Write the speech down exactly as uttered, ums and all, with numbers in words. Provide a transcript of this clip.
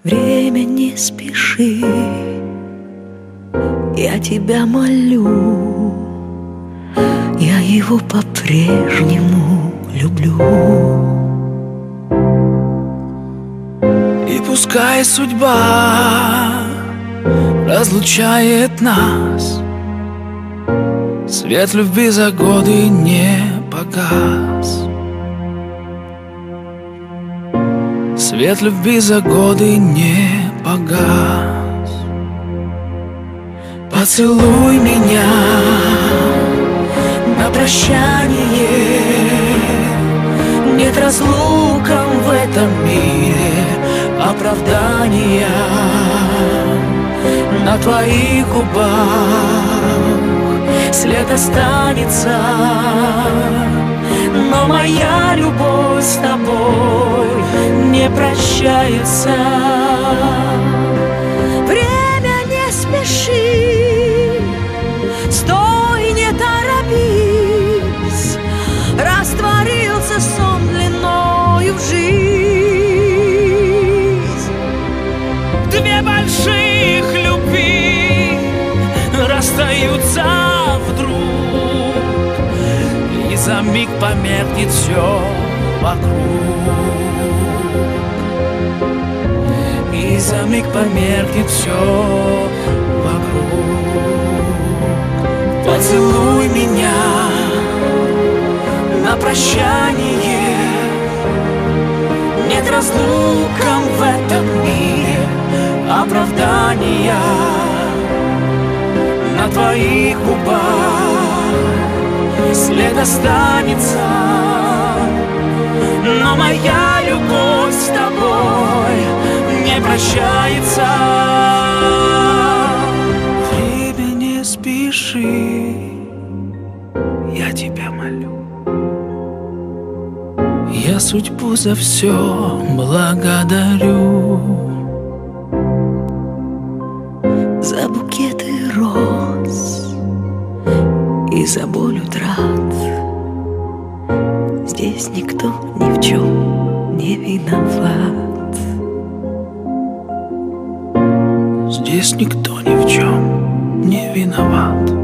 Время не спеши, я тебя молю, я его по-прежнему люблю. И пускай судьба разлучает нас, свет любви за годы не погас. Свет любви за годы не погас. Поцелуй меня на прощание. Нет разлукам в этом мире оправдания. На твоих губах след останется, но моя любовь с тобой не прощается. Время не спеши, стой, не торопись, растворился сон длиною в жизнь. Две больших любви расстаются вдруг, и за миг померкнет все вокруг. И за миг померкнет все вокруг. Поцелуй меня на прощание. Нет разлукам в этом мире оправдания. На твоих губах след останется, но моя любовь с тобой не прощается. Время не спеши, я тебя молю. Я судьбу за все благодарю. За букеты роз и за боль утрат. Здесь никто ни в чем не виноват. Здесь никто ни в чем не виноват.